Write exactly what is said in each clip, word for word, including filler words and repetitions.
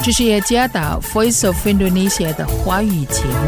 这是耶加达 Voice of Indonesia 的华语节目。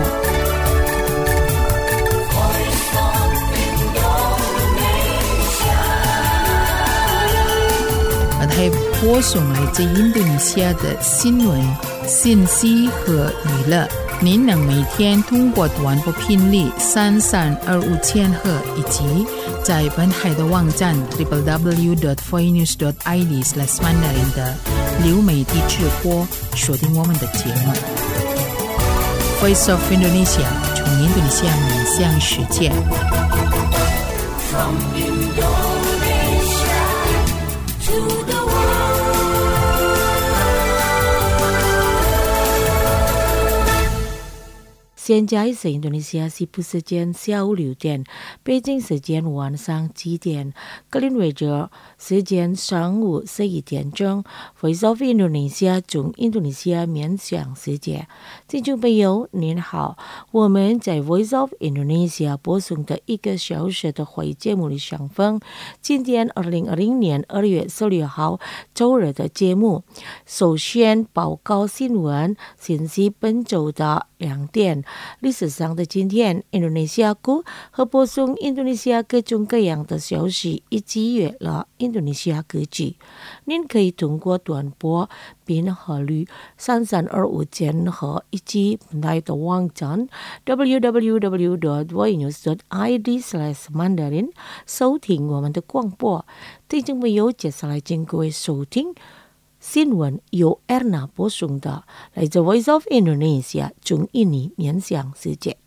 还播送来自印度尼西亚的新闻、信息和娱乐。您能每天通过短波频率三三二五千赫以及在本海的网站 double-u double-u double-u dot voice news dot i d slash mandarin 的流媒体直播锁定我们的节目。Voice of Indonesia 从印度尼西亚面向世界。From Indonesia to the 现在是印度尼西亚西部时间下午六点，北京时间晚上七点，格林威治时间上午十一点钟。Voice of Indonesia 从印度尼西亚面向世界。听众朋友您好，我们在 Voice of Indonesia 播送的一个小时的华语节目里上分。今天二零二零年二月十六号周日的节目，首先报告新闻，信息本周的两点。历史上的今天，印度尼西亚国和播送印度尼西亚各种各样的消息，以及娱乐印度尼西亚歌曲。您可以通过短波并考虑三三二五千赫以及本台的网站 double-u double-u double-u dot voice news dot i d slash mandarin 收听我们的广播。听众朋友，接下来请各位收听新闻由 Erna 播送的，来自 Voice of Indonesia 从印尼面向世界。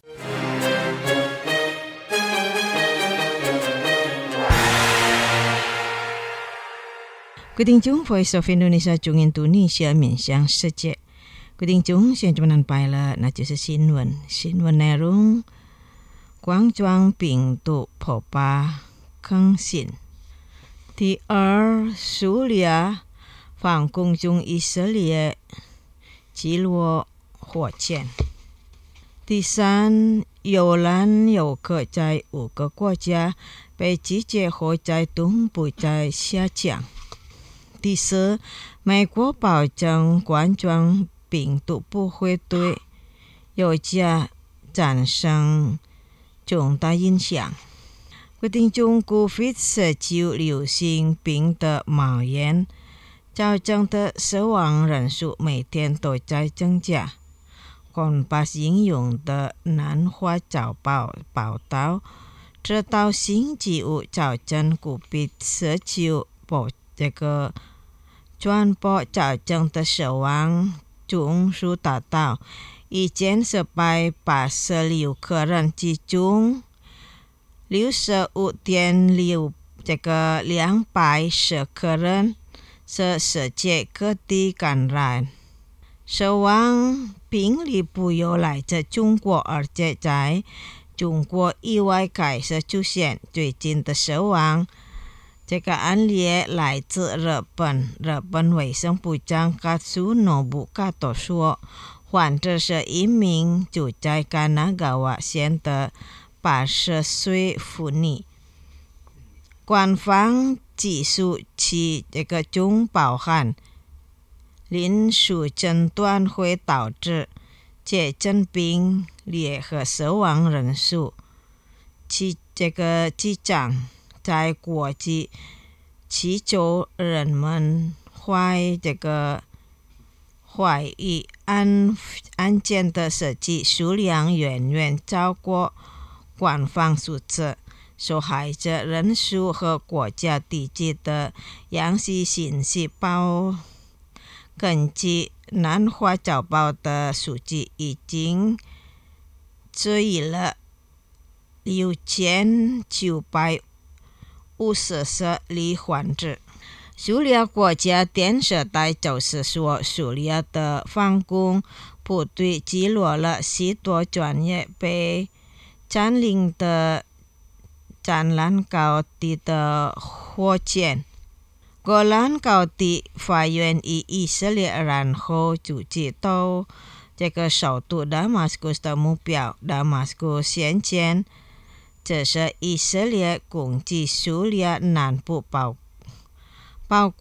各位听众 Voice of Indonesia 从印度尼西亚面向世界。各位听众，现在menampai了，那就是新闻。新闻内容：冠状病毒爆发更新。第二，叙利亚反攻中以色列击落火箭。第三，游览游客在五个国家被拒绝后在东部在下降。第四，美国保证冠状病毒不会对油价产生重大影响。决定中 COVID 十九 流行病的蔓延造成的死亡人数每天都在增加。广播引用的南华早报报道，直到星期五早晨 COVID 十九 这个传播造成的死亡总数达到一千四百八十六个人，其中六十五点六这个两百十个人是世界各地感染。死亡病例不由来自中国，而且在中国以外开始出现。最近的死亡这个案例来自日本。日本卫生部长卡苏诺布卡多说，患者是一名住在卡纳嘎瓦县的八十岁妇女。官方技术其这个中包含临床诊断会导致确诊病例和死亡人数，其这个机长在国际祈求人们怀这个怀疑案案件的实际数量远远超过官方数字。受害者人数和国家地区的详细信息报根据南华早报的数据，已经追了六千九百五十四例患者。叙利亚国家电视台就是说，叙利亚的反攻部队击落了许多专业被占领的占兰高地的火箭。戈兰高地发源于以色列，然后阻击到这个首都大马士革的目标。大马士革先前这是以色列攻击叙利亚南部包包括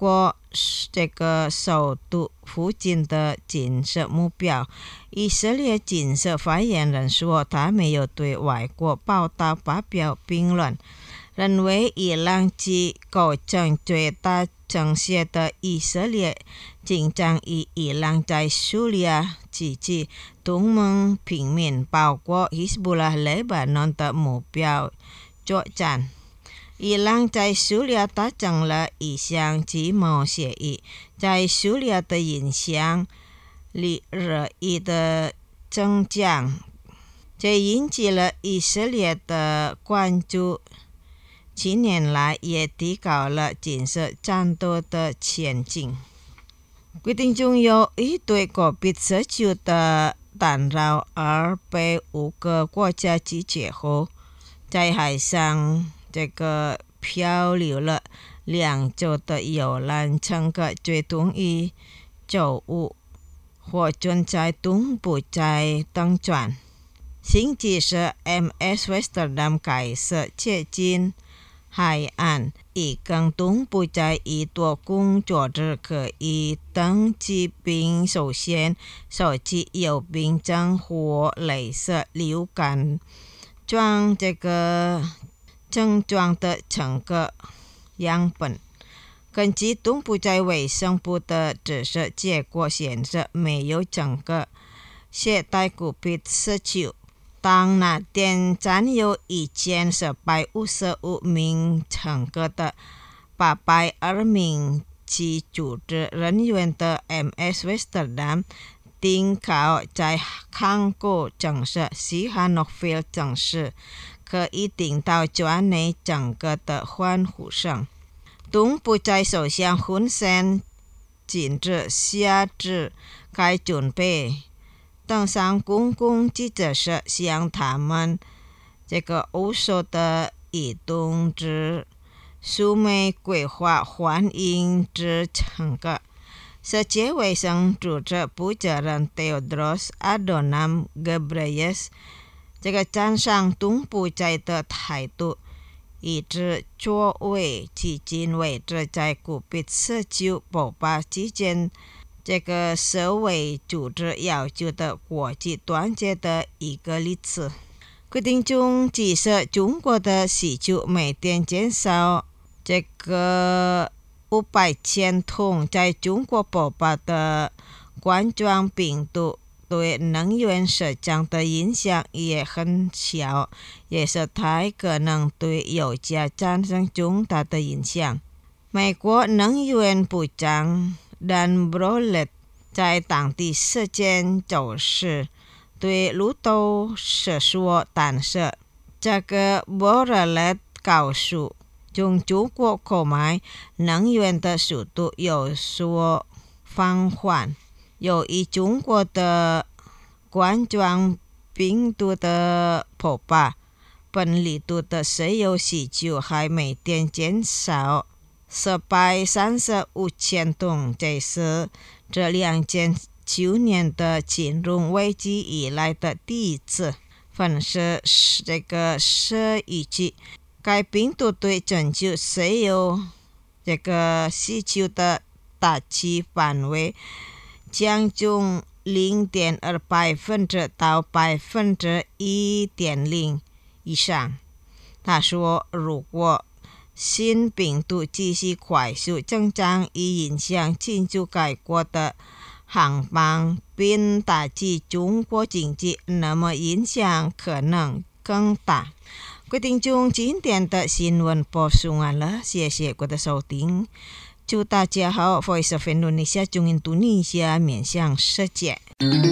这个首都附近的警示目标。以色列警示发言人说，他没有对外国报道发表评论，认为伊朗及构成最大威胁的以色列紧张与伊朗在叙利亚及其同盟平民，包括希斯布拉、黎巴嫩的目标作战。伊朗在叙利亚达成了一项经贸协议，在叙利亚的影响力日益的增强，这引起了以色列的关注。近年来也提高了建设战斗的前景。规定中由于对个别社区的打扰而被五个国家拒绝后，在海上这个漂流了两周的游览乘客最终于周五获准在东部在登船。星期四 M S Westerdam 开始接近海岸，以更东部在一多工作日可以登记并首先收集有病症或类似流感状这个症状的乘客样本。根据东部在卫生部的指示，结果显示没有整个携带个别社区。当那天占有一千四百五十五名乘客的八百二名机组织人员的 M S Westerdam 停靠在港口城市西汉诺菲城市，可以听到船内整个的欢呼声。东部在首相hun sen 禁止下至该准备登上公共记者时向他们这个欧洲的移动之苏美规划欢迎之乘客。世界卫生组织负责人 Tedros Adhanom Ghebreyesus 这个赞赏东部在的态度，以致作为迄今为止在个别社区爆发之间这个世卫组织要求的国际团结的一个例子。规定中指示中国的需求每天减少这个五百千桶，在中国爆发的冠状病毒对能源市场的影响也很小，也是它可能对油价产生重大的影响。美国能源部长Dan Brolet 在当地时间周四对路透社说，但是这个 Brolet 告诉从中国购买能源的速度有所放缓，由于中国的冠状病毒的爆发，本年度的石油需求还每天减少四百三十五千桶，这是这两千九年的金融危机以来的第一次。分析这个是预计该病毒对全球石油这个需求的打击范围将从 零点二 百分点到 百分之一点零 以上。他说，如果新病毒继续快速增长，以影响进出该国的航班并打击中国经济，那么影响可能更大。规定中今天的新闻播送完了，谢谢各位的收听，祝大家好。 Voice of Indonesia 中印度尼西亚面向世界。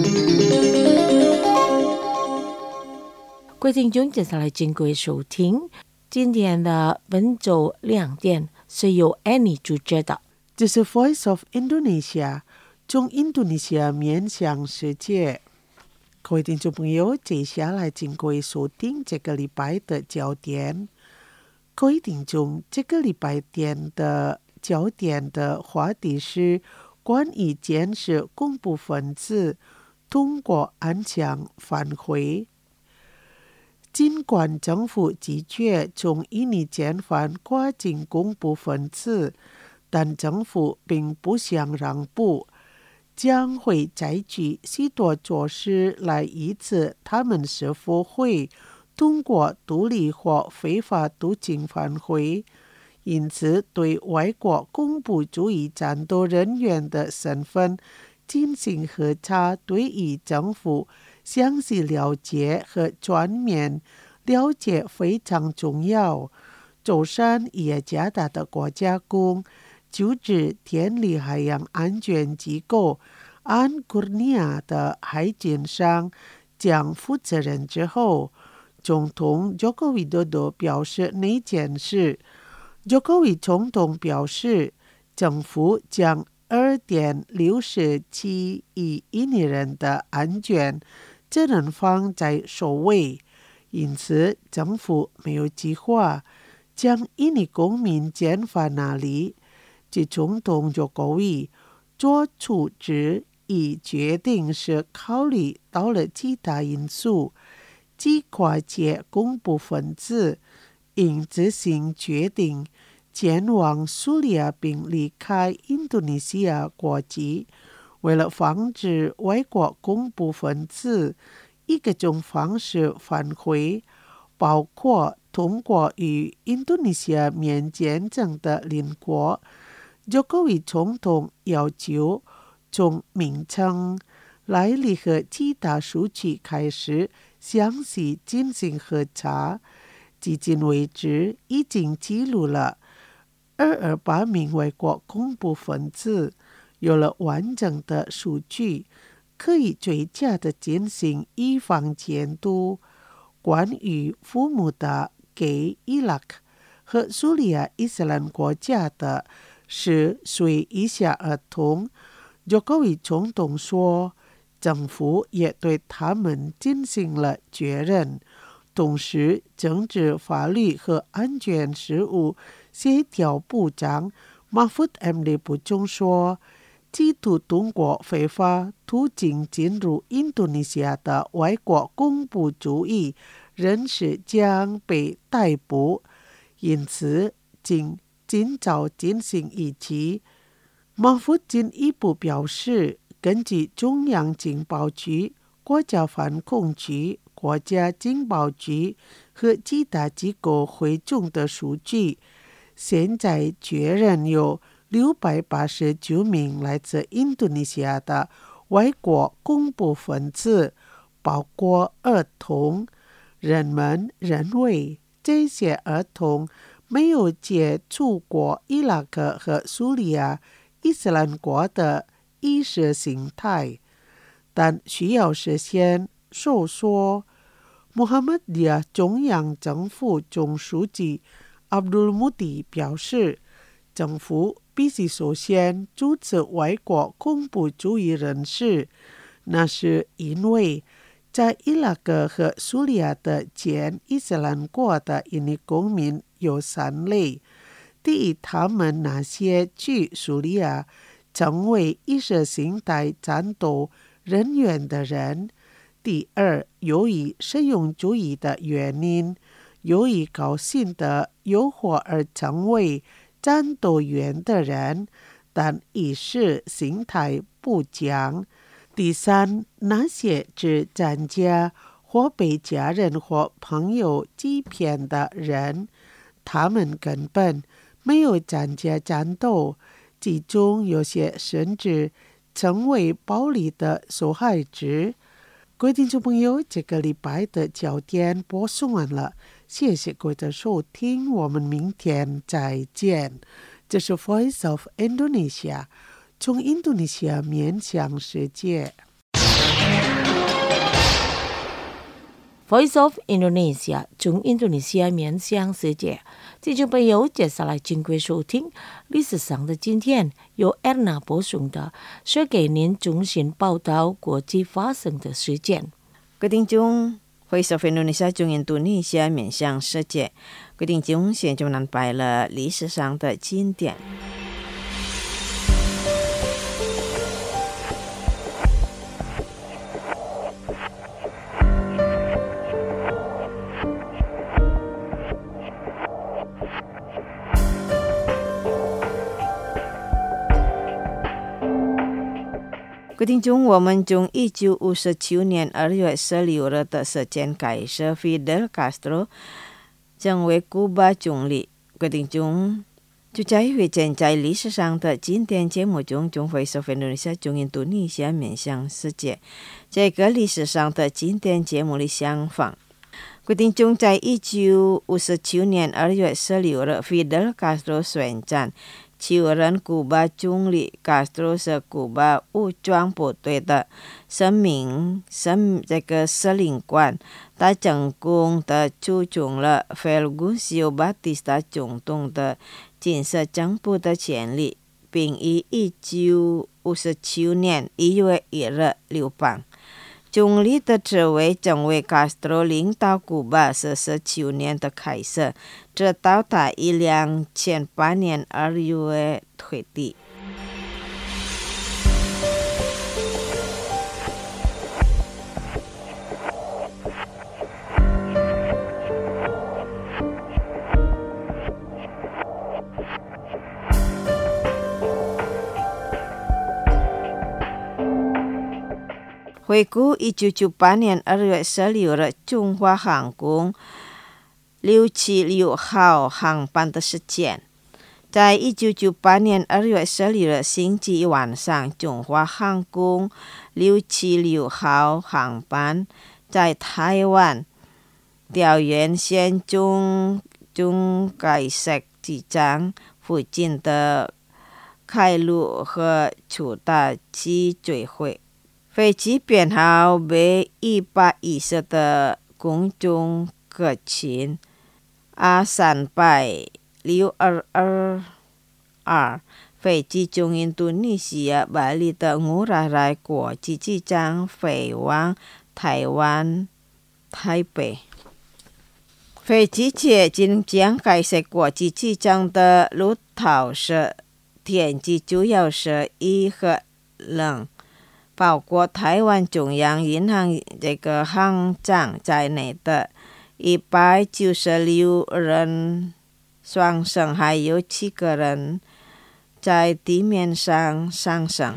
各位听众，接下来经过收听今天的本周亮点，是由 Annie 主持的。 这是 Voice of Indonesia 中印度尼西亚面向世界。各位听众朋友，接下来经过收听这个礼拜的焦点。各位听众，这个礼拜天的焦点的话题是关于监视恐怖分子通过安枪返回。尽管政府拒绝从印尼遣返跨境恐怖分子， 但政府并不想让步，将会采取许多措施来抑制他们是否会通过独立或非法途径返回。因此，对外国恐怖主义战斗人员的身份进行核查，对于政府详细了解和全面了解非常重要。舟山耶加达的国家公就职天理海洋安全机构安古尼亚的海军上将负责人之后，总统佐科维多多表示那件事。佐科维总统表示，政府将 二点六七亿印尼人的安全责任放在首位，因此政府没有计划将印尼公民遣返那里。即总统佐科维做出这一决定是考虑到了其他因素，即跨界恐怖分子应自行决定前往叙利亚并离开印度尼西亚国籍。为了防止外国恐怖分子以各种方式返回，包括通过与印度尼西亚免签证的邻国，佐科维总统要求从名称、来历和其他数据开始详细进行核查。至今为止，已经记录了二十八名外国恐怖分子，有了完整的数据，可以最佳的进行预防监督。关于父母的给伊拉克和叙利亚伊斯兰国家的十岁以下儿童，佐科维总统说，政府也对他们进行了确认。同时，政治、法律和安全事务协调部长马福德 M 里布中说，企图通过非法途径进入印度尼西亚的外国恐怖主义人士将被逮捕，因此请尽早进行一击。马福进一步表示，根据中央情报局、国家反恐局、国家情报局和其他机构汇总的数据，现在确认有六百八十九名来自印度尼西亚的外国恐怖分子，包括儿童。人们认为这些儿童没有接触过伊拉克和叙利亚伊斯兰国的意识形态，但需要实现收缩。穆罕默迪亚中央政府总书记阿卜杜尔穆迪表示，政府必须首先阻止外国恐怖主义人士，那是因为在伊拉克和叙利亚的前伊斯兰国的印尼公民有三类：第一，他们那些去叙利亚成为意识形态战斗人员的人；第二，由于实用主义的原因，由于高薪的诱惑而成为战斗员的人，但意识形态不强；第三，那些只参加或被家人或朋友欺骗的人，他们根本没有参加战斗，其中有些甚至成为暴力的受害者。各位听众朋友，这个礼拜的焦点播送完了，谢谢各位的收听，我们明天再见。这是 Voice of Indonesia， 从印度尼西亚面向世界。 Voice of Indonesia， 从印度尼西亚面向世界。听众朋友，接下来请各位收听历史上的今天，由 Erna 播送的是给您中心报道国际发生的事件。 各位听众 ，Voice of Indonesia 从印度尼西亚面向世界。各位听众，现在就安排了历史上的今天。 各位听众，我们从一九五九年二月十六日的时间开始 Fidel Castro 成为古巴总理。各位听众，就在会见在历史上的经典节目中，中 Voice of Indonesia 从印度尼西亚面向世界这个历史上的经典节目里相仿。各位听众，在一九五九年二月十六日 Fidel Castro 宣战就任古巴总理。 Castro 是古巴武装部队的生命生这个司令官，他成功的促成了 Fulgencio Batista 总统的建设政府的潜力，并于一九五九年一月一日流放。总理的职位成为 Castro 领导古巴四十九年的开始，直到他于两千八年二月退役。回顾一九九八年二月十六日中华航空六七六号航班的事件，在一九九八年二月十六日星期一晚上，中华航空六七六号航班在台湾桃园县中中改石机场附近的开路和出大机坠毁。飞机编号为一百一十的空中客群 A 三六二二二 飞机从印度尼西亚巴黎的乌拉来国际机场飞往台湾台北。飞机接近将开设国际机场的路途时，天气主要是雨和冷，包括台湾中央银行这个行长在内的一百九十六人丧生，还有七个人在地面上丧生。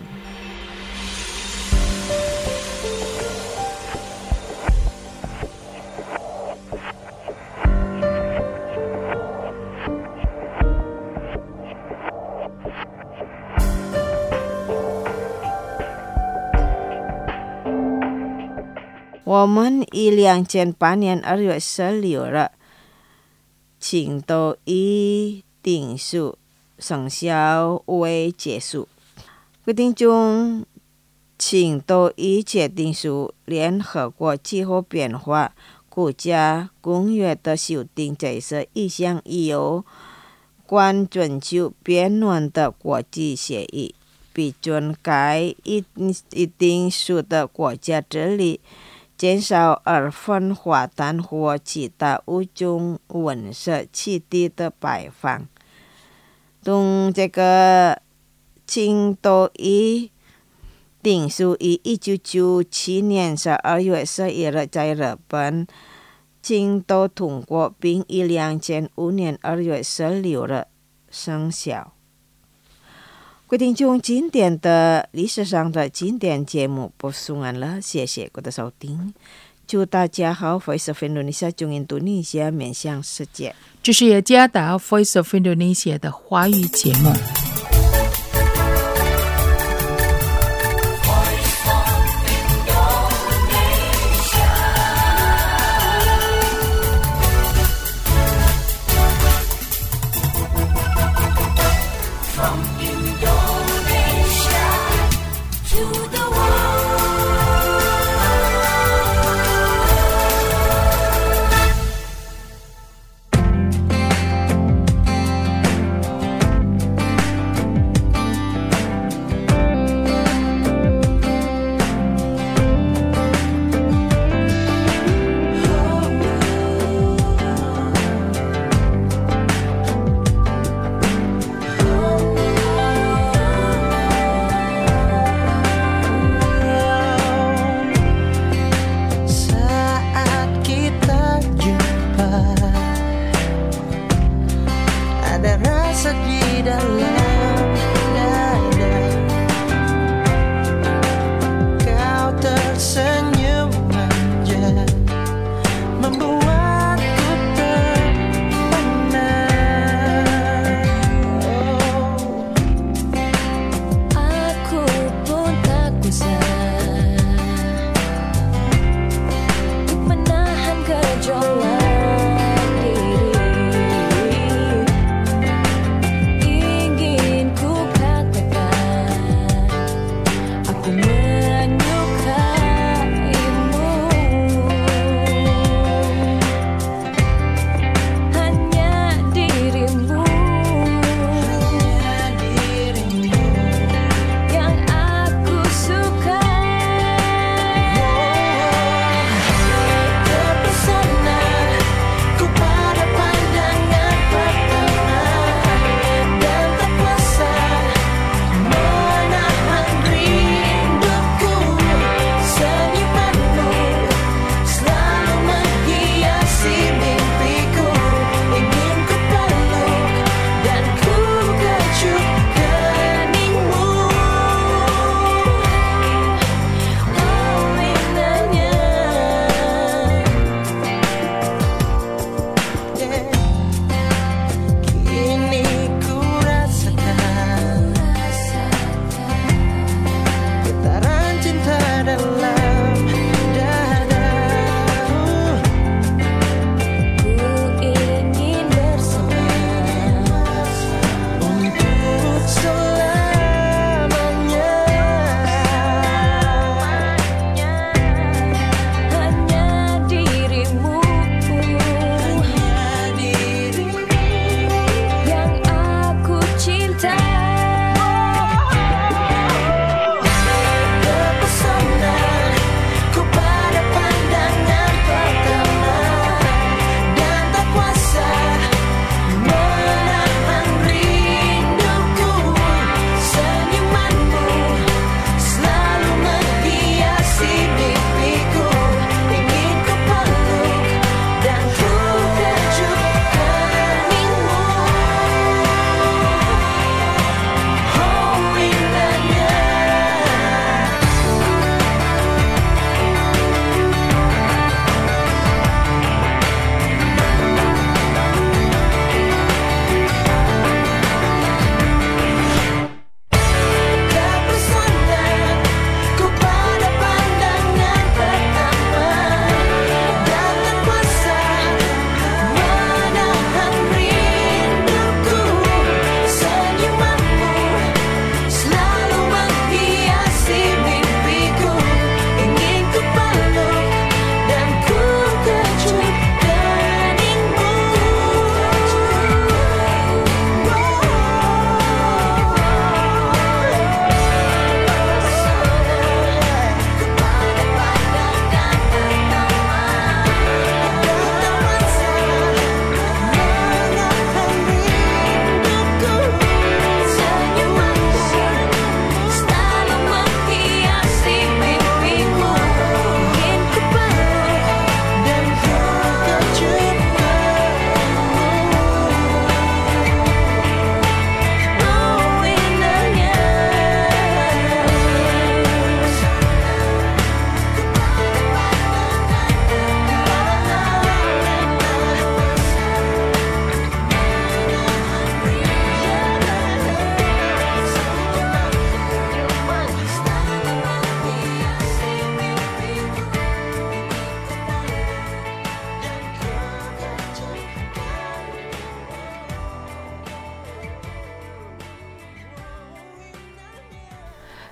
我们于两千八年二月十六日青岛以定数生效为结束。规定中，青岛以决定数联合国气候变化国家公约的修订，这是一项有关全球变暖的国际协议，批准该一一定数的国家致力减少二氧化碳或其他五种温室气体的排放。从这个青岛议定数于一九九七年十二月十一日在日本青岛通过，并于两千五年二月十六日生效。各位听众，今天的历史上的经典节目播送完了，谢谢各位的收听，祝大家好。 Voice of Indonesia 从印度尼西亚面向世界， 这是雅加达 Voice of Indonesia 的华语节目。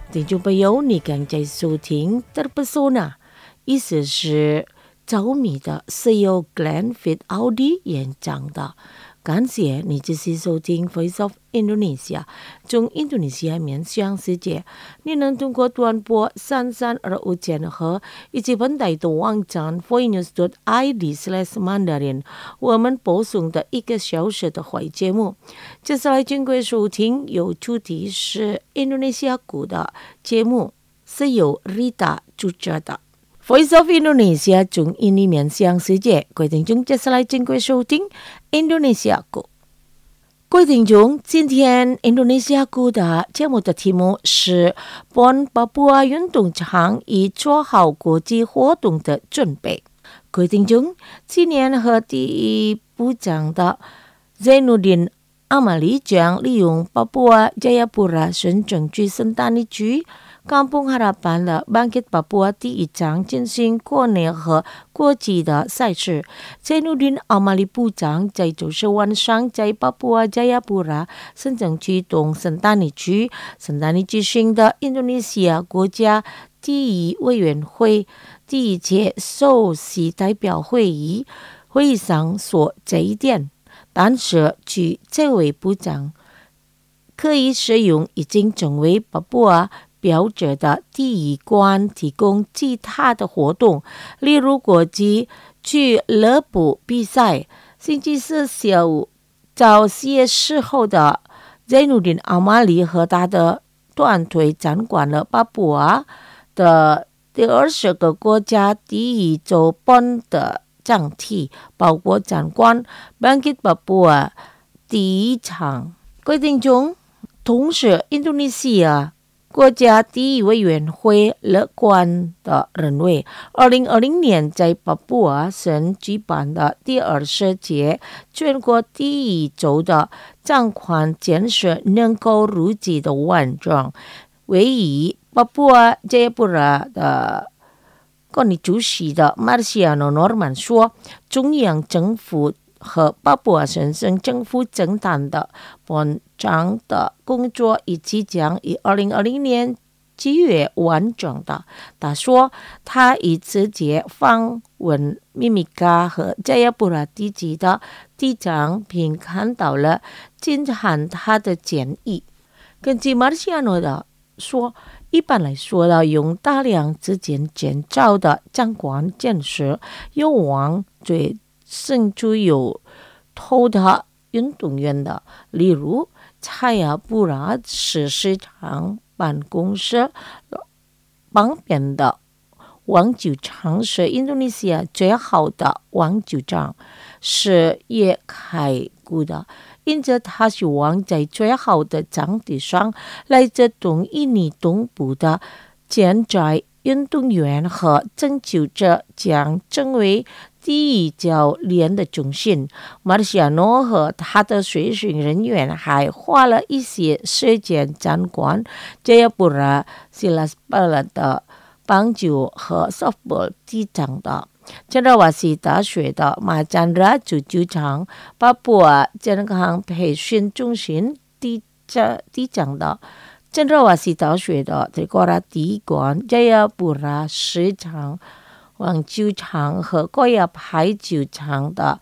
听众朋友，你刚才收听 Terpesona， 意思是着迷的，是由 Glenn Fitz-Audi 演讲的。感谢你继续收听 Voice of Indonesia， 从印度尼西亚面向世界。你能通过短波三三二五千赫以及本台的网站 voinews dot i d slash mandarin， 我们播送的一个小时的会节目。接下来经过收听有主题是印度尼西亚鼓的节目，是由 Rita 主持的。Voice of Indonesia 从印尼面向世界，各位听众接下来经过收听印度尼西亚鼓。各位听众，今天印度尼西亚鼓的节目的题目是帮巴布亚运动场以做好国际活动的准备。各位听众，今年和第一部长的 Zainuddin Amali 将利用巴布亚 Jayapura 省政区圣丹尼区Kampung Harapan 的 Bangkit Papua 第一场进行国内和国际的赛事。Zainuddin Amali 部长在周四晚上在巴布亚 Jayapura 省政区东圣丹尼区圣丹尼举行的印度尼西亚国家第一委员会第一届首席代表会议会议上说这一点，但是据这位部长可以使用已经成为巴布亚标志的第一关提供其他的活动，例如国际俱乐部比赛。星期四下午早些时候的 Zainuddin Amali 和他的团队掌管了巴布亚的第二十个国家第一周半的场地，包括掌管 Bangkit Papua 第一场。各位听众，同时印度尼西亚国家第一委员会乐观地认为，二零二零年在巴布亚省举办的第二十届全国第一周的掌管建设能够如期的完成。位于巴布亚 Jayapura 的管理主席的 Marciano Norman 说，中央政府和巴布亚省省政府正谈的本章的工作以及将于二零二零年七月完成的。他说，他已直接访问秘密加和 Jayapura 地区的地长，并看到了进行他的建议。根据 Marciano 的说，一般来说的用大量资金建造的掌管建设有望对胜出有头的运动员的，例如查亚布拉是市场办公室旁边的网球场，是印度尼西亚最好的网球场，是也开过的，因此他希望在最好的场地上，来自东印尼东部的潜在运动员和征求者将成为第一教练的中心。马来西亚诺和他的随行人员还花了一些时间参观 Jayapura Silas Bala 的棒球和 softball 地场的Cendrawasih 大学的马占拉足球场、巴布亚健康培训中心地场的Cendrawasih 大学的 Trikora 第一馆 Jayapura 市场网球场和高亚排球场的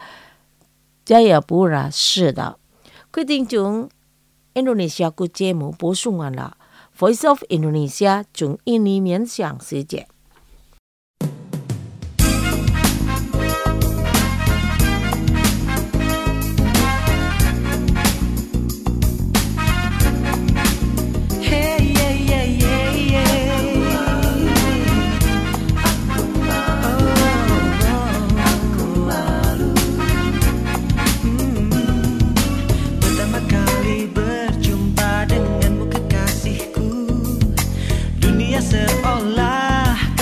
Jayapura 市的。各位听众，印度尼西亚国节目播送完了。Voice of Indonesia 从印尼面向世界。 Seolah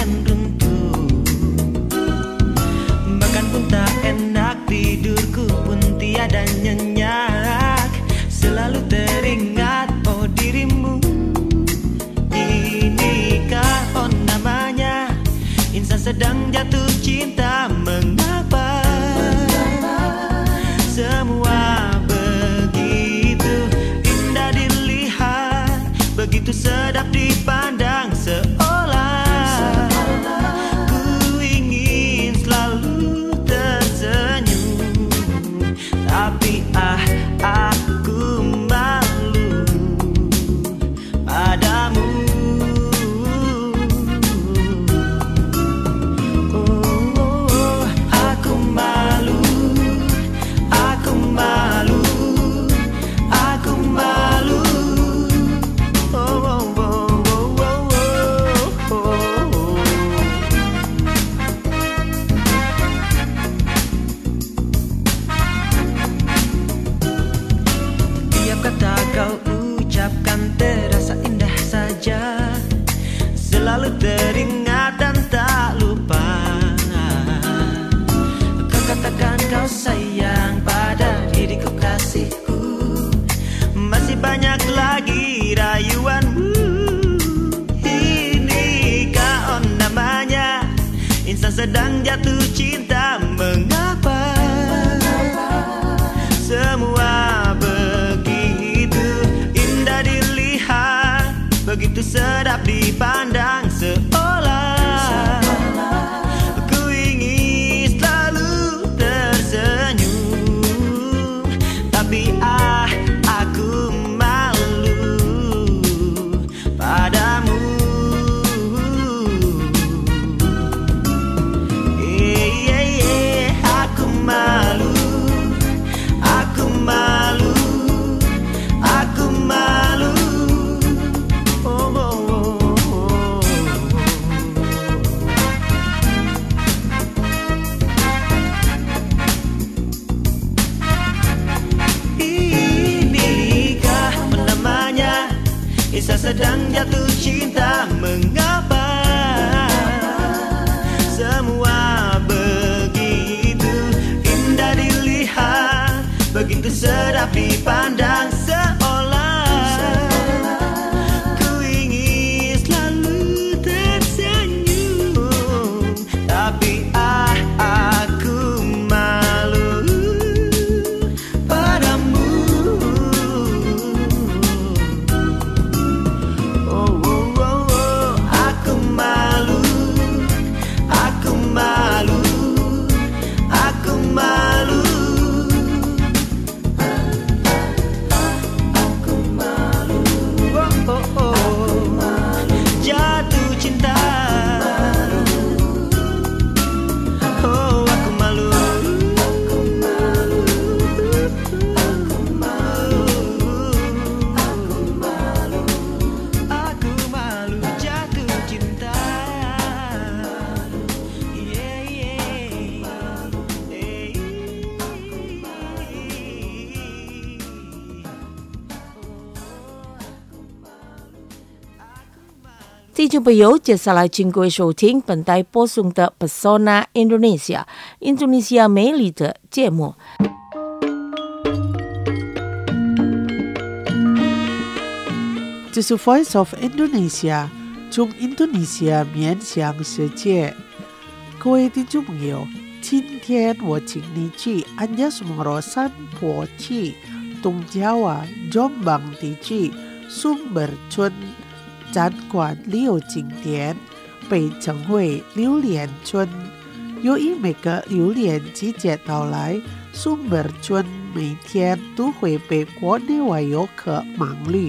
kau sayang pada diriku kasihku. Masih banyak lagi rayuanmu. Inikah on namanya insan sedang jatuh cinta. Mengapa semua begitu indah dilihat, begitu sedap dipandang, seolah ku ingin selalu tersenyum. Tapi ah, aku malu padamu. Eh, eh, eh, aku malu, aku malu, aku malu. Oh, oh, oh, oh. Inikah namanya insan sedang jatuh cinta. Mengapa semua begitu indah dilihat, begitu sedap dipandang, seolah ku ingin selalu tersenyum. Tapi ah, aku malu padamu. Oh, oh, oh, oh. Aku malu, aku malu, aku malu. Oh, oh, oh. Jatuh cinta. Oh, aku malu. Aku malu. Aku malu. Aku malu. Aku malu jatuh cinta. Yeah, yeah. Eh. 听众朋友，接下来请各位收听本台播送的 Pesona Indonesia 印度尼西亚美丽的节目。 这是 Voice of Indonesia 中印度尼西亚面向世界。各位听众朋友，今天我请你去安加苏摩罗山坡去东加瓦 Jombang 地区 Sumber 村展馆旅游景点，被称为榴莲村。由于每个榴莲季节到来， Sumber 村每天都会被国内外游客忙碌。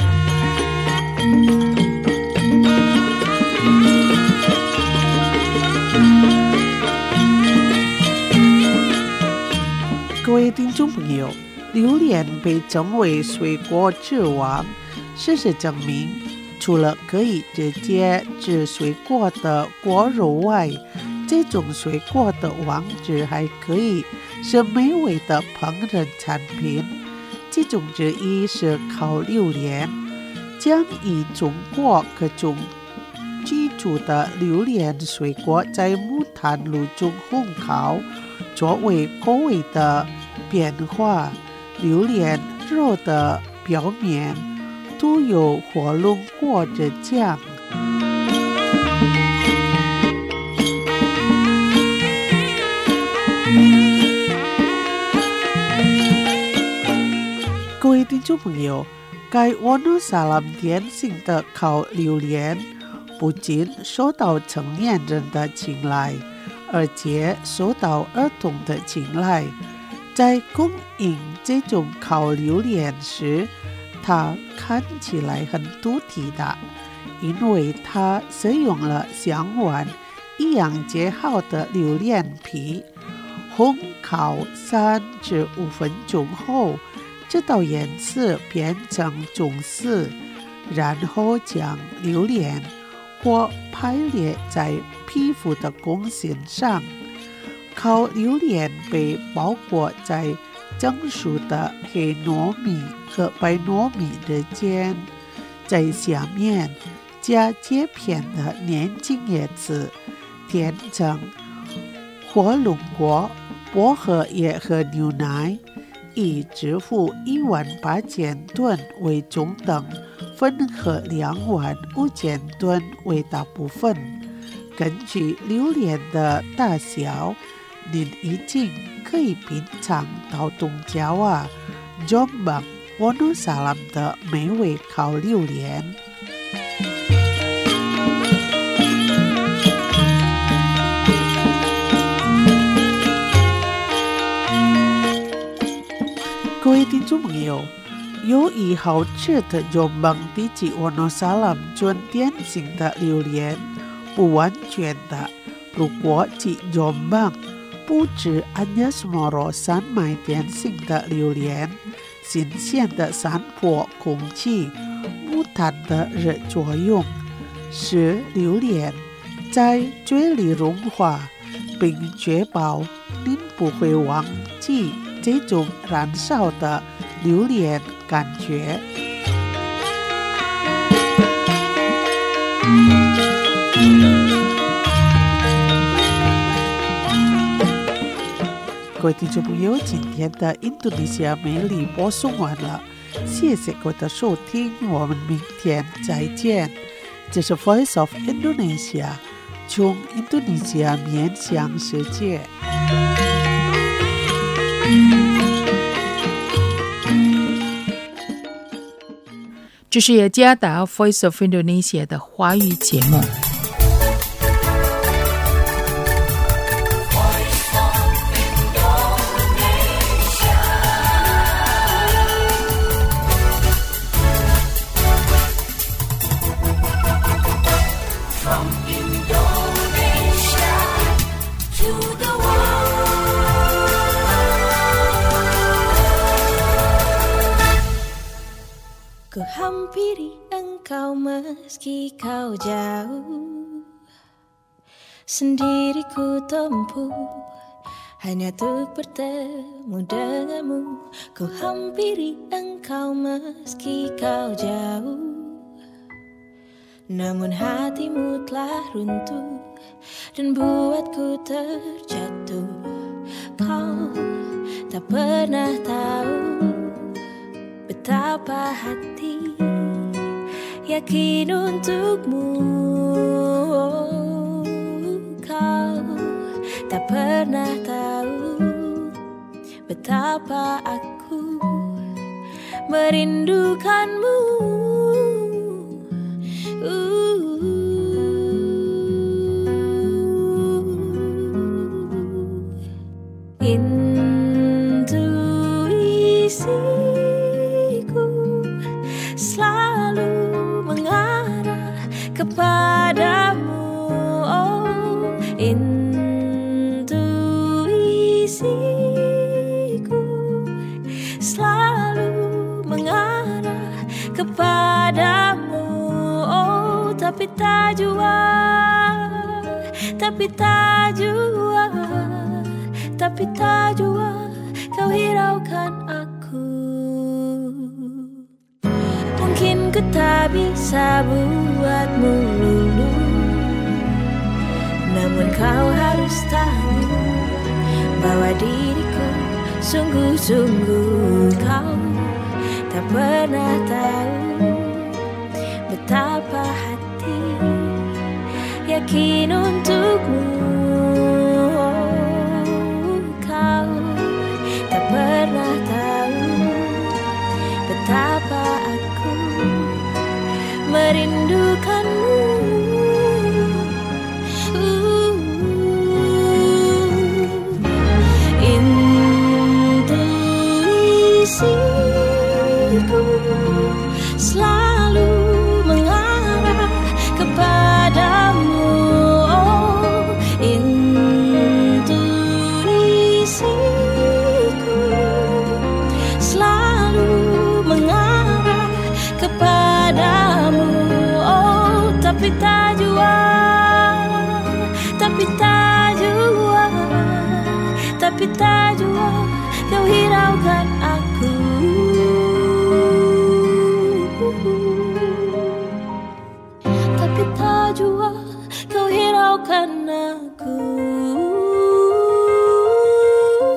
各位听众朋友，榴莲被称为水果之王，事实证明，除了可以直接吃水果的果肉外，这种水果的王子还可以是美味的烹饪产品。其中之一是烤榴莲，将以中国各种居住的榴莲水果在木炭炉中烘烤，作为口味的变化。榴莲肉的表面涂有火龙果汁酱。各位听众朋友，该沃努萨兰典型的烤榴莲不仅受到成年人的青睐，而且受到儿童的青睐。在供应这种烤榴莲时，它看起来很独特的，因为它使用了像碗一样结好的榴莲皮，烘烤三至五分钟后，直到颜色变成棕色，然后将榴莲或排列在皮肤的弓线上。烤榴莲被包裹在蒸熟的黑糯米和白糯米之间，在下面加切片的年轻叶子，填成火龙果、 薄荷也喝牛奶，以支付一碗八千吨为中等，分和两碗五千吨为大部分。根据榴莲的大小，您已经可以品尝到东爪哇、Jombang、Wonosalam 的美味烤榴莲。各位听众朋友，由于好吃的 Jombang 地及 Wonosalam 准典型的榴莲不完全的，如果去 Jombang 不止 Anyasmoro 山脉典型的榴莲，新鲜的山坡空气、木炭的热作用，使榴莲在嘴里融化，并确保您不会忘记这种燃烧的榴莲感觉。各位听众朋友，今天的印度尼西亚美丽播送完了，谢谢各位的收听，我们明天再见。这是 Voice of Indonesia， 从印度尼西亚面向世界。 这是雅加达 Voice of Indonesia 的华语节目。 Ku hampiri engkau meski kau jauh, sendiri ku tempuh hanya untuk bertemu denganmu. Ku hampiri engkau meski kau jauh, namun hatimu telah runtuh dan buatku terjatuh. Kau tak pernah tahu betapa hati yakin untukmu. Kau tak pernah tahu betapa aku merindukanmu. uh. Intuisi selalu mengarah kepadamu. Oh, intuisiku selalu mengarah kepadamu. Oh, tapi tak jua, tapi tak jua, tapi tak jua kau hiraukan aku. Mungkin ku tak bisa buatmu lulu, namun kau harus tahu bahwa diriku sungguh-sungguh. Kau tak pernah tahu betapa hati yakin untukmu. Kau tak pernah tahu betapa aku merindukanmu. uh, Intuisiku selalu mengarah kepadamu. Oh, intuisiku selalu mengarah kepadamu. Oh, tapi tak jua, tapi tak jua, tapi tak jua kau hiraukan aku. Tapi tak jua kau hiraukan aku.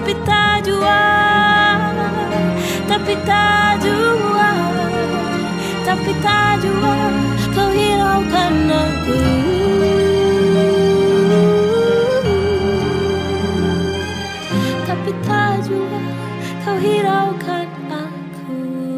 tapi tak jua, tapi tak jua, tapi tak jua, kau hiraukan aku. Tapi tak jua, kau hiraukan aku.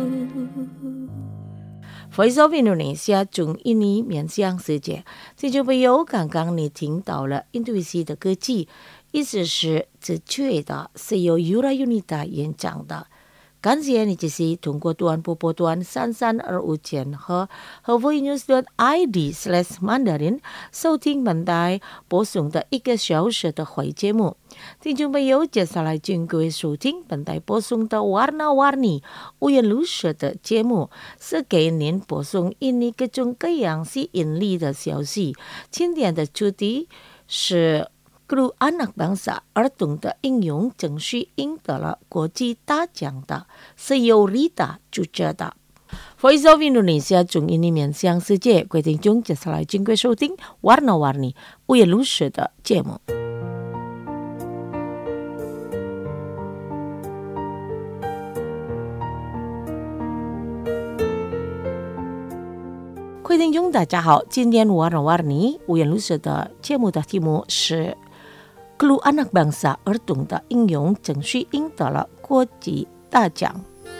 Voice of Indonesia 中印尼面向世界，听众朋友，刚刚你听到了印度系的歌曲，意思是正确的，是由 Yura Yunita 演讲的。感谢你继续通过短波波段三三二五千和和 voinews.id slash mandarin 收听本台播送的一个小时的会节目。听众朋友，接下来请各位收听本台播送的 Warna-Warni 五颜六色的节目，是给您播送印尼各种各样吸引力的消息。今天的主题是Guru Anak Bangsa 儿童的应用正式赢得了国际大奖的，是由 Rita 主持的。Voice of Indonesia 中印尼面向世界，各位听众接下来请各位收听 Warna-Warni 五颜六色的节目。各位听众大家好，今天 Warna-Warni 五颜六色的节目的题目是Guru Anak Bangsa 儿童的应用正式赢得了国际大奖。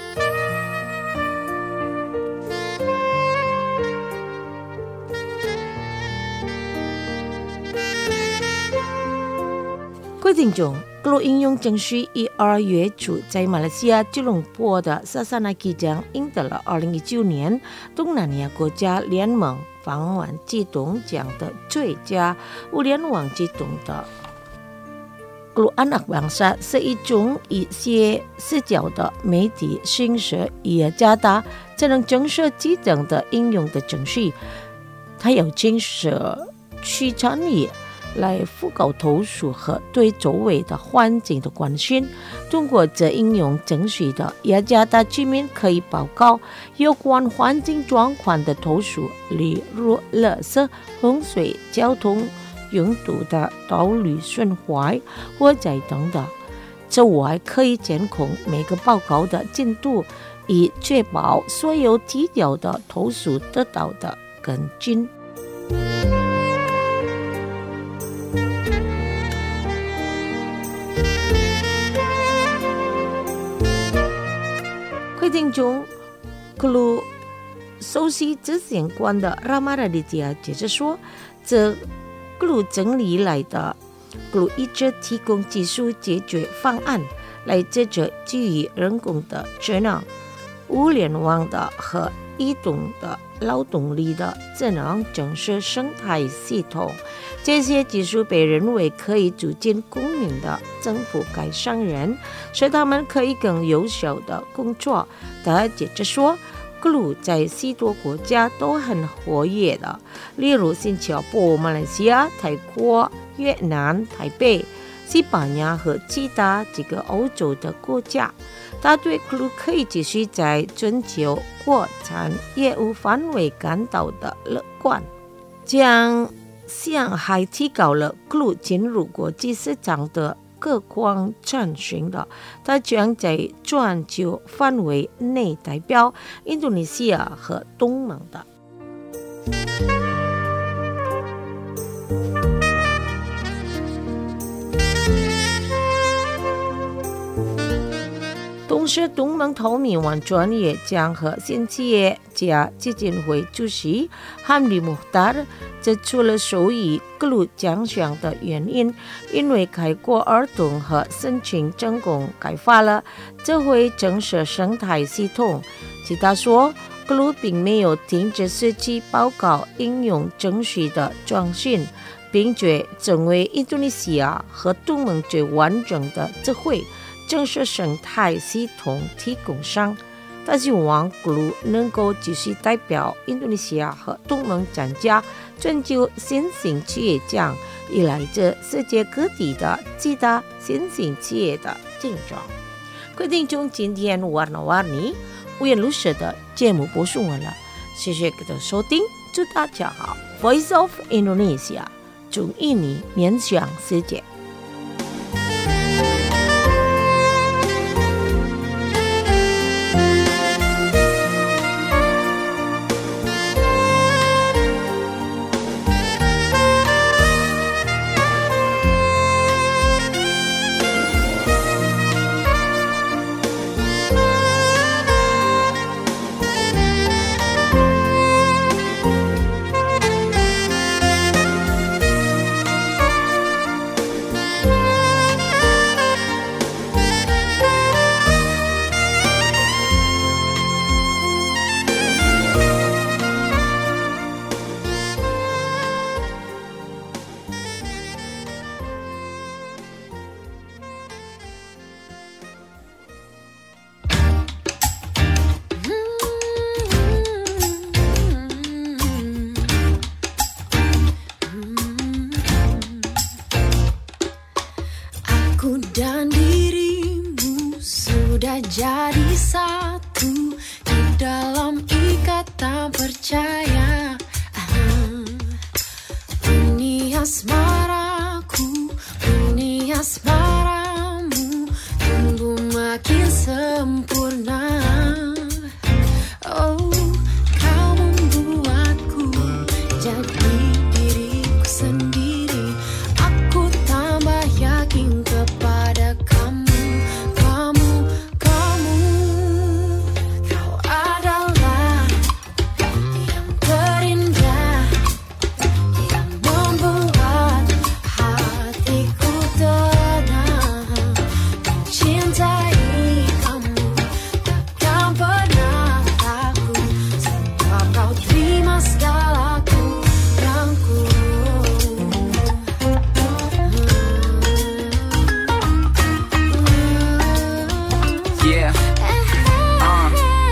各位听众，Guru 应用正式于二月初在马来西亚吉隆坡的萨萨纳基奖赢得了二零一九年东南亚国家联盟防网机动奖的最佳物联网机动的。Guru Anak Bangsa 是一种以些视角的媒体形式，也加大智能建设机等的应用的程序。它有建设去参与来覆盖投诉和对周围的环境的关心。通过这应用程序的，也加大居民可以报告有关环境状况的投诉，例如垃圾、洪水、交通拥堵的道路损坏、火灾等等。此外，可以监控每个报告的进度，以确保所有提交的投诉得到的跟进。各位听众，Guru 首席执行官的 Ramaditya 接着说，这Guru 整理来的 Guru 一直提供技术解决方案，来解决基于人工的智能、物联网的和移动的劳动力的智能建设生态系统。这些技术被认为可以促进公民的政府改善人，使他们可以更有效的工作。他接着说，Guru 在许多国家都很活跃的，例如新加坡、马来西亚、泰国、越南、台北、西班牙和其他几个欧洲的国家。他对 Guru 可以继续在全球扩展业务范围感到的乐观。这样向还提高了 Guru 进入国际市场的各光产生的，它将在全球范围内代表印度尼西亚和东盟的。同时，东盟透明网专业将和新企业家基金会主席 Hamdi Muhtar 指出了授予 Guru 奖项的原因，因为开国儿童和申请成功开发了智慧建设生态系统。其他说 ，Guru 并没有停止设计报告应用程序的创新，并且成为印度尼西亚和东盟最完整的智慧建设生态系统提供商。他希望 Guru 能够继续代表印度尼西亚和东盟参加全球新兴企业奖，以来自世界各地的其他新兴企业的竞争。各位听众，今天 Warna-Warni 五颜六色的节目播送完了，谢谢各位的收听，祝大家好。Voice of Indonesia 中印尼面向世界。 Aku dan dirimu sudah jadi satu di dalam ikatan percaya. Bunyi asmaraku, bunyi asmaramu tumbuh makin sempurna. Oh, kau membuatku jadi diriku sendiri. Aku tambah yakin kepada kamu, kamu, kamu. Kau adalah yang terindah, yang membuat hatiku tenang. Mencintai kamu takkan pernah takut, sebab kau terima segala kurangku. Yeah, uh.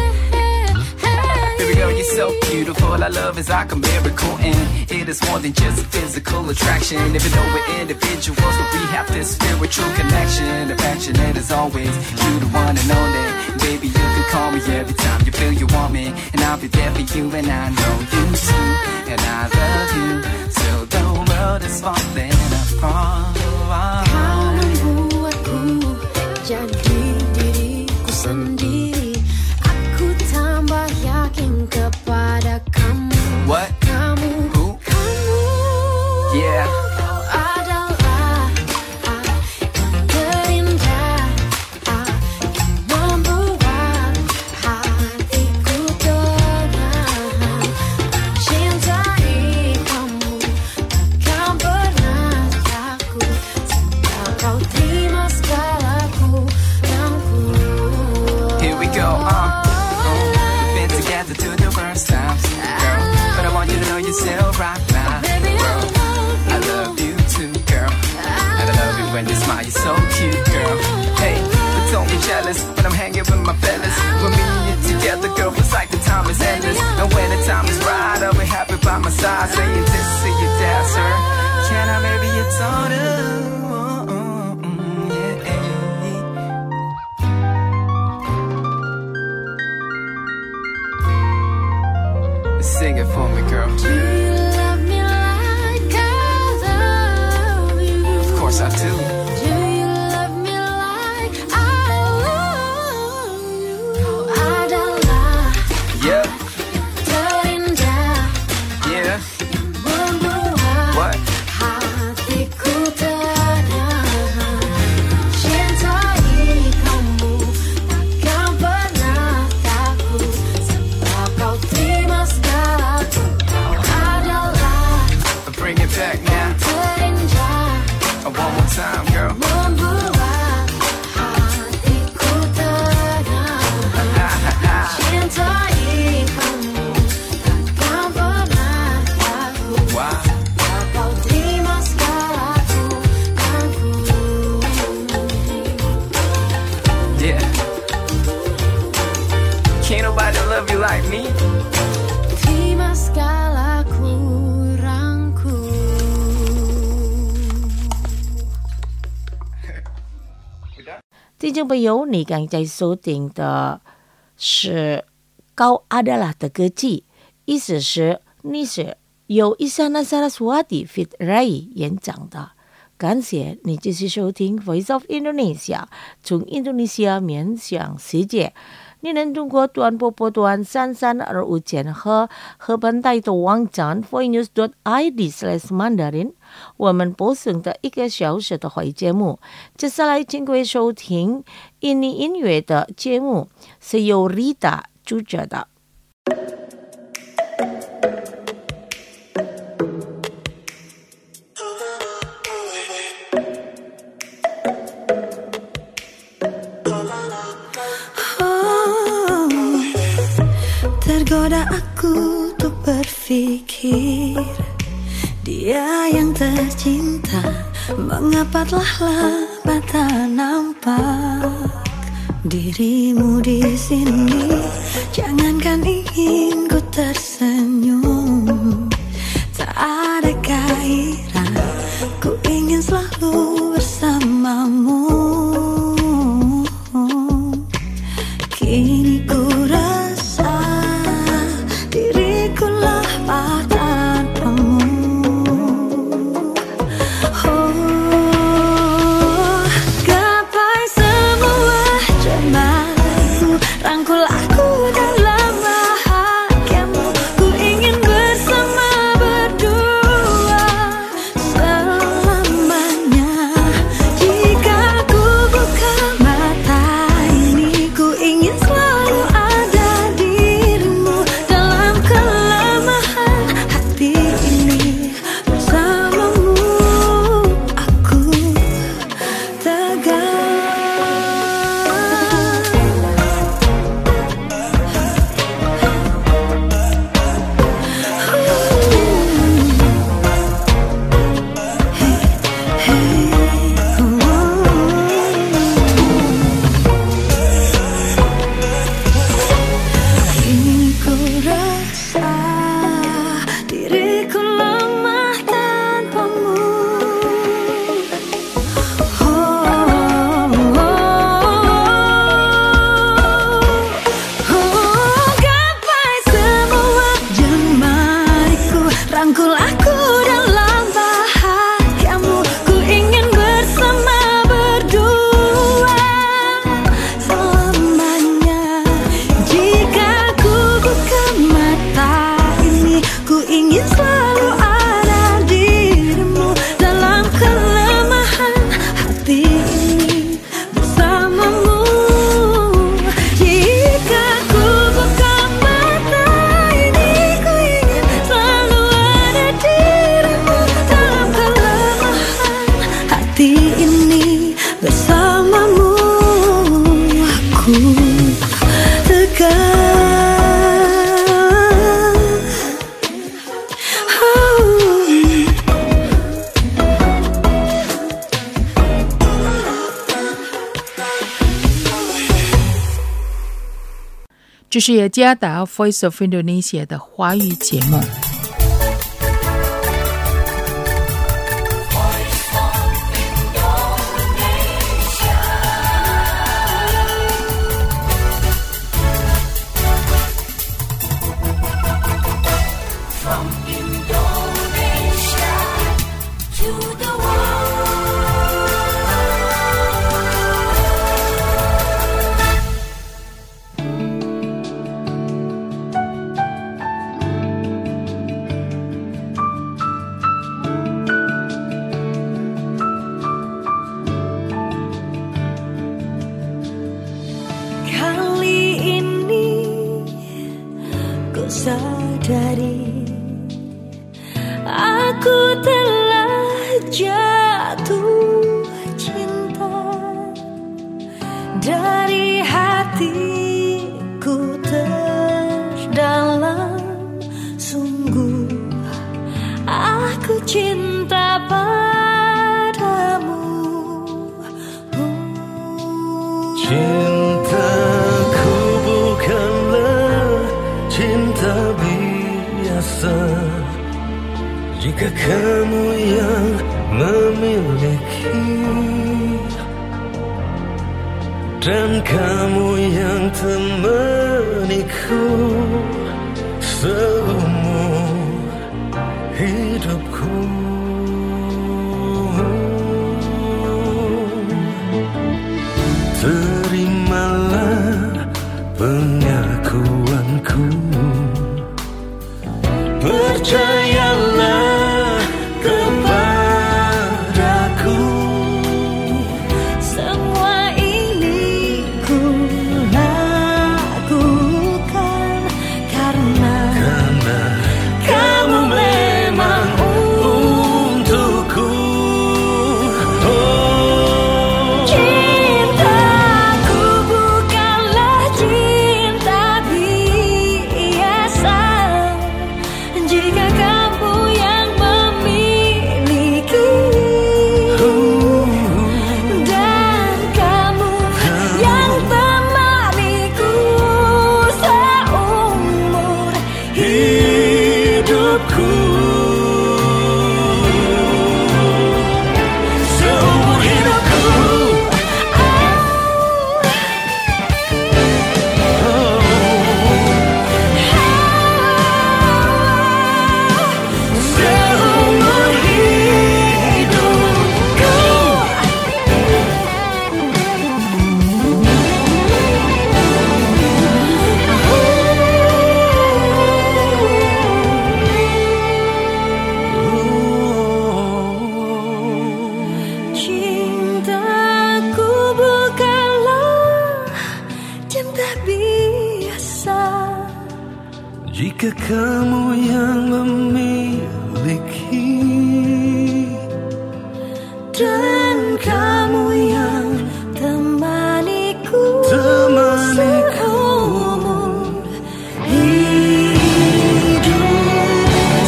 Baby girl, you're so beautiful. Our love is like a miracle, and it is more than just physical attraction. Even though we're individuals, but we have this spiritual connection. Affectionate as always, you the one and only. Baby, you can call me every time you feel you want me, and I'll be there for you, and I know you too. And I love you, so the world is falling apart. Kau membuatku jadi diriku sendiri. Aku tambah yakin kepada kamu. What? Kamu, Who? kamu. Yeah. Kau adalah ah, yang terindah, ah, yang membuat hatiku tenang. Mencintai kamu takkan pernah takut, sebab kau terima segala kurangku. Here we go, uh, uh We've been together to the worst times, girl, but I want you to know you're still right now, girl. I love you too, girl, and I love you when you smile, you're so cute, girl. Hey, but don't be jealous when I'm hanging with my fellas. When me and you together, girl, it's like the time is endless. And when the time is right, I'll be happy by my side, saying this to your dad, sir. Can I marry your daughter? Oh, oh, mm, yeah. Sing it for me, girl. Do you love me like I love you? Of course I do. Do you love me like I love you? Kau adalah Yeah, terindah, yeah. membuat What? hatiku tenang. Cintai kamu takkan pernah takut, sebab kau terima segala. Kau adalah Bring it back now. terindah, One more time, girl. membuat hatiku tenang. Cintai kamu takkan pernah takut, Wow. sebab kau terima segala kurangku. Yeah. Can't nobody love you like me. Terima segala kurangku. We done? 听众朋友，你刚才收听的是高阿达拉的歌剧，意思是你是由伊莎娜·萨拉斯瓦蒂 feat. Ray 演讲的。感谢你继续收听 Voice of Indonesia， 从印度尼西亚面向世界。你能通过短波波段三三二五千赫和本台的网站 voinews dot i d slash mandarin， 我们播送的一个小时的会节目。接下来请各位收听印尼音乐的节目，是由 Rita 主持的。 Tergoda aku untuk berpikir dia yang tercinta, mengapa telah lama tak nampak dirimu di sini. Jangankan ingin ku tersenyum, tak ada gairah, ku ingin selalu bersamamu. bersamamu aku tegar. Oh. 这是雅加达 Voice of Indonesia 的华语节目。 Sadari aku telah jatuh cinta dari hatiku terdalam. Sungguh aku cinta padamu. Cintaku bukanlah cinta biasa. Jika kamu yang memiliki dan kamu yang temaniku seumur hidupku, terimalah pengakuanku. Percayalah kepadaku. Semua ini ku lakukan karena, Karena kamu memang untukku. Oh, cintaku bukanlah cinta biasa. Jika kamu yang memiliki dan kamu yang temaniku seumur hidupku, seumur hidupku. Seumur cintaku bukanlah cinta biasa. Jika kamu yang memiliki Dan kamu yang temaniku temaniku, seumur hidup,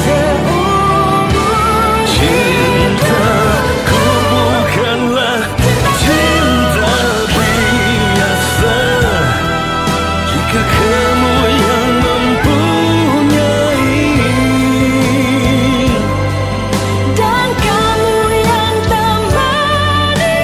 seumur cintaku bukanlah cinta biasa. Jika kamu yang mempunyai dan kamu yang temaniku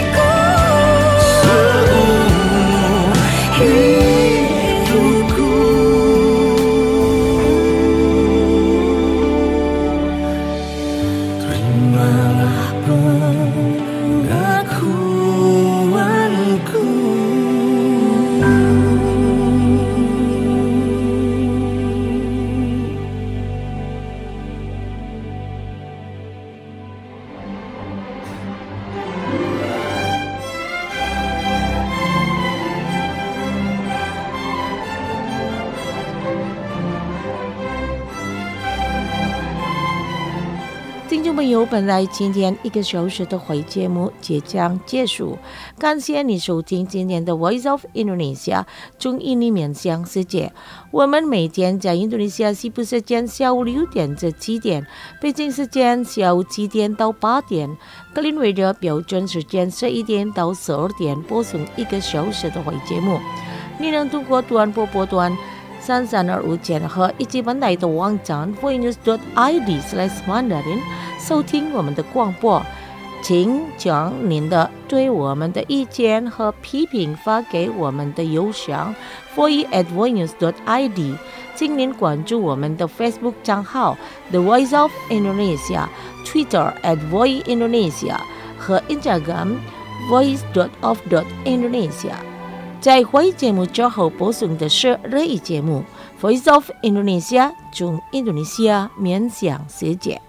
朋友，本来今天一个小时的会节目即将结束，感谢你收听今天的 Voice of Indonesia 中印尼面向世界。我们每天在印度尼西亚西部时间下午六点至七点，北京时间下午七点到八点，格林威治标准时间十一点到十二点播送一个小时的会节目。你能通过短波波段三三二五千和以及本台的网站 voinews dot i d slash mandarin 收听我们的广播，请将您的对我们的意见和批评发给我们的邮箱 voice at voinews dot i d， 请您关注我们的 Facebook 账号 The Voice of Indonesia，Twitter at voice indonesia 和 Instagram voice dot of dot indonesia。在会节目之后播送的是日语节目 Voice of Indonesia 中印度尼西亚面向世界。